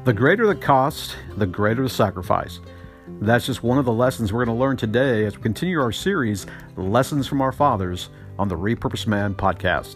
The greater the cost, the greater the sacrifice. That's just one of the lessons we're going to learn today as we continue our series, Lessons from Our Fathers, on the Repurposed Man podcast.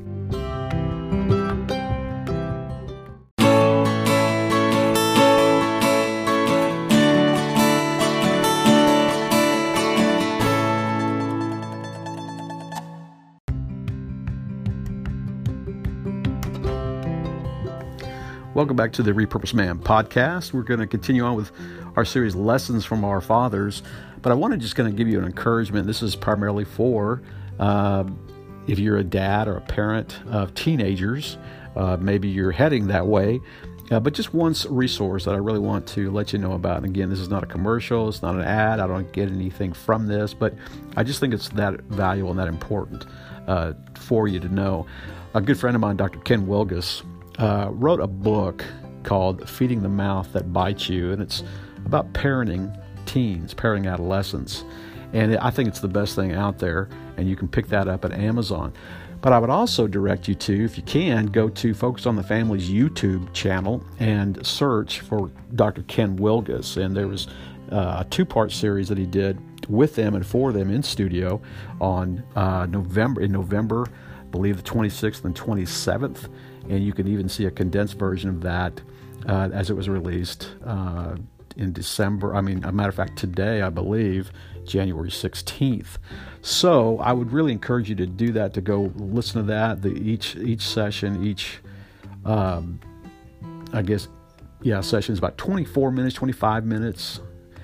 Welcome back to the Repurposed Man podcast. We're going to continue on with our series, Lessons from Our Fathers. But I want to just kind of give you an encouragement. This is primarily for if you're a dad or a parent of teenagers, maybe you're heading that way. But just one resource that I really want to let you know about. And again, this is not a commercial. It's not an ad. I don't get anything from this. But I just think it's that valuable and that important for you to know. A good friend of mine, Dr. Ken Wilgus, wrote a book called Feeding the Mouth That Bites You, and it's about parenting teens, parenting adolescents. And I think it's the best thing out there, and you can pick that up at Amazon. But I would also direct you to, if you can, go to Focus on the Family's YouTube channel and search for Dr. Ken Wilgus. And there was a two-part series that he did with them and for them in studio on November, I believe the 26th and 27th. And you can even see a condensed version of that as it was released in December. a matter of fact, today, I believe, January 16th. So I would really encourage you to do that, to go listen to that. Each session, session is about 24 minutes, 25 minutes.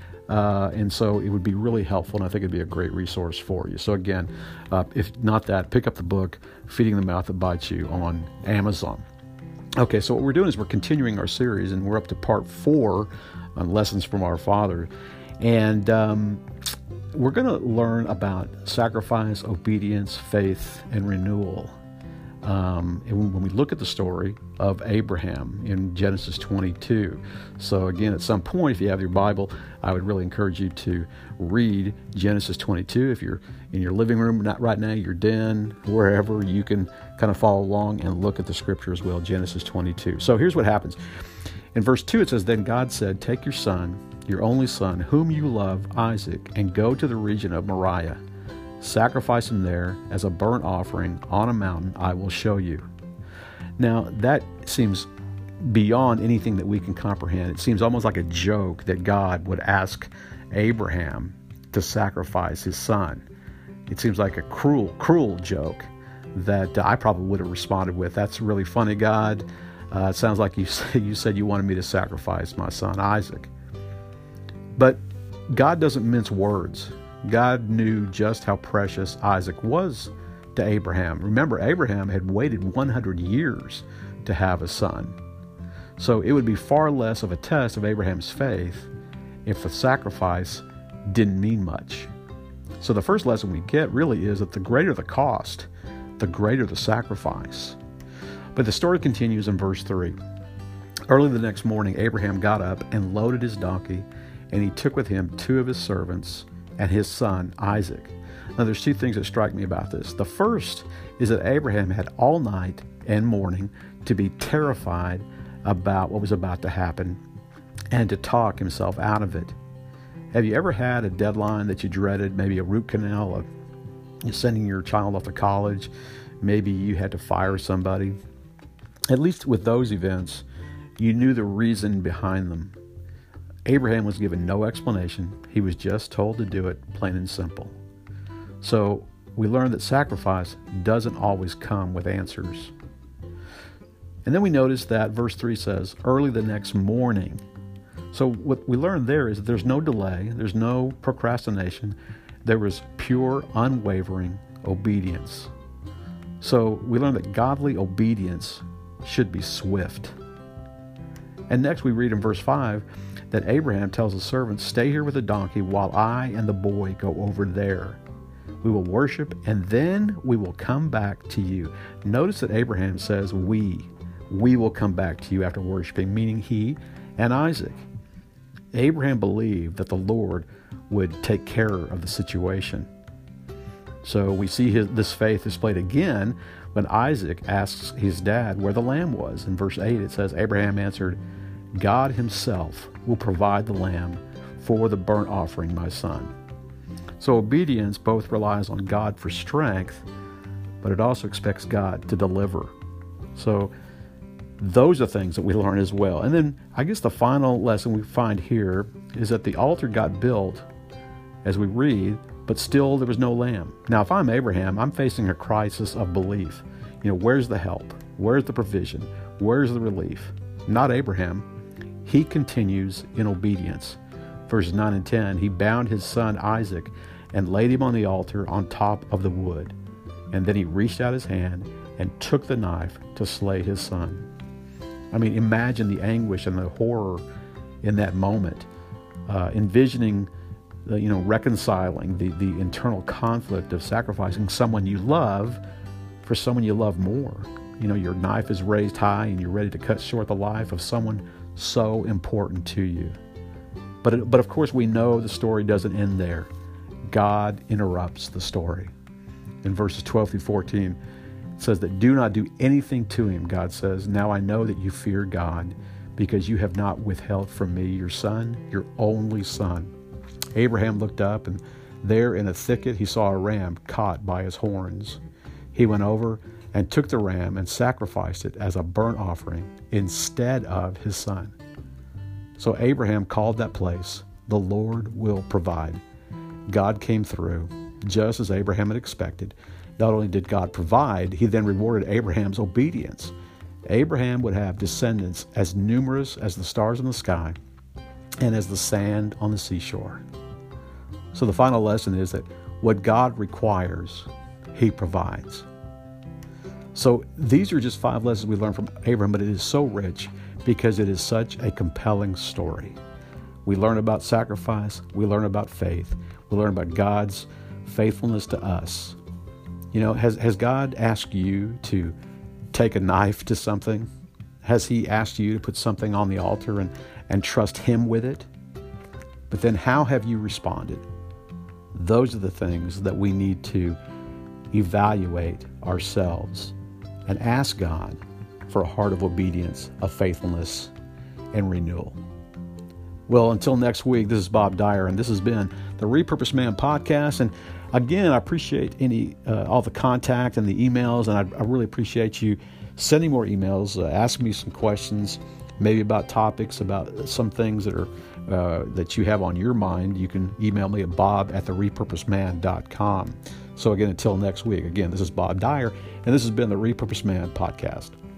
And so it would be really helpful, and I think it'd be a great resource for you. So again, if not that, pick up the book, Feeding the Mouth That Bites You, on Amazon. Okay, so what we're doing is we're continuing our series, and we're up to part 4 on Lessons from Our Father. And we're going to learn about sacrifice, obedience, faith, and renewal. And when we look at the story of Abraham in Genesis 22. So again, at some point, if you have your Bible, I would really encourage you to read Genesis 22. If you're in your living room, not right now, your den, wherever, you can kind of follow along and look at the scripture as well, Genesis 22. So here's what happens. In verse 2, it says, "Then God said, 'Take your son, your only son, whom you love, Isaac, and go to the region of Moriah. Sacrifice him there as a burnt offering on a mountain I will show you.'" Now, that seems beyond anything that we can comprehend. It seems almost like a joke that God would ask Abraham to sacrifice his son. It seems like a cruel joke that I probably would have responded with, "That's really funny, God. It sounds like you said you wanted me to sacrifice my son Isaac." But God doesn't mince words. God knew just how precious Isaac was to Abraham. Remember, Abraham had waited 100 years to have a son. So it would be far less of a test of Abraham's faith if the sacrifice didn't mean much. So the first lesson we get really is that the greater the cost, the greater the sacrifice. But the story continues in verse 3. "Early the next morning, Abraham got up and loaded his donkey, and he took with him 2 of his servants and his son Isaac." Now there's 2 things that strike me about this. The first is that Abraham had all night and morning to be terrified about what was about to happen and to talk himself out of it. Have you ever had a deadline that you dreaded, maybe a root canal, you're sending your child off to college, maybe you had to fire somebody? At least with those events, you knew the reason behind them. Abraham was given no explanation. He was just told to do it, plain and simple. So we learn that sacrifice doesn't always come with answers. And then we notice that verse 3 says, "Early the next morning." So what we learn there is that there's no delay, there's no procrastination. There was pure, unwavering obedience. So we learn that godly obedience should be swift. And next we read in verse 5 that Abraham tells his servants, "Stay here with the donkey while I and the boy go over there. We will worship, and then we will come back to you." Notice that Abraham says, we will come back to you after worshiping, meaning he and Isaac. Abraham believed that the Lord would take care of the situation. So we see this faith displayed again when Isaac asks his dad where the lamb was. In verse 8 it says, Abraham answered, God himself will provide the lamb for the burnt offering, my son. So obedience both relies on God for strength, but it also expects God to deliver. So those are things that we learn as well. And then I guess the final lesson we find here is that the altar got built, as we read, but still there was no lamb. Now, if I'm Abraham, I'm facing a crisis of belief. Where's the help? Where's the provision? Where's the relief? Not Abraham. He continues in obedience. Verses 9 and 10, he bound his son Isaac and laid him on the altar on top of the wood. And then he reached out his hand and took the knife to slay his son. I mean, imagine the anguish and the horror in that moment, envisioning reconciling the internal conflict of sacrificing someone you love for someone you love more. Your knife is raised high and you're ready to cut short the life of someone so important to you. But of course, we know the story doesn't end there. God interrupts the story. In verses 12 through 14, it says that do not do anything to him, God says. Now I know that you fear God because you have not withheld from me your son, your only son. Abraham looked up, and there in a thicket he saw a ram caught by his horns. He went over and took the ram and sacrificed it as a burnt offering instead of his son. So Abraham called that place, "The Lord will provide." God came through, just as Abraham had expected. Not only did God provide, he then rewarded Abraham's obedience. Abraham would have descendants as numerous as the stars in the sky and as the sand on the seashore. So the final lesson is that what God requires, he provides. So these are just 5 lessons we learn from Abraham, but it is so rich because it is such a compelling story. We learn about sacrifice. We learn about faith. We learn about God's faithfulness to us. Has God asked you to take a knife to something? Has he asked you to put something on the altar and trust him with it? But then how have you responded? Those are the things that we need to evaluate ourselves and ask God for a heart of obedience, of faithfulness, and renewal. Well, until next week, this is Bob Dyer, and this has been the Repurposed Man Podcast. And again, I appreciate all the contact and the emails, and I really appreciate you sending more emails, asking me some questions, maybe about topics, about some things that are that you have on your mind. You can email me at bob@therepurposedman.com. So again, until next week, again, this is Bob Dyer, and this has been the Repurposed Man Podcast.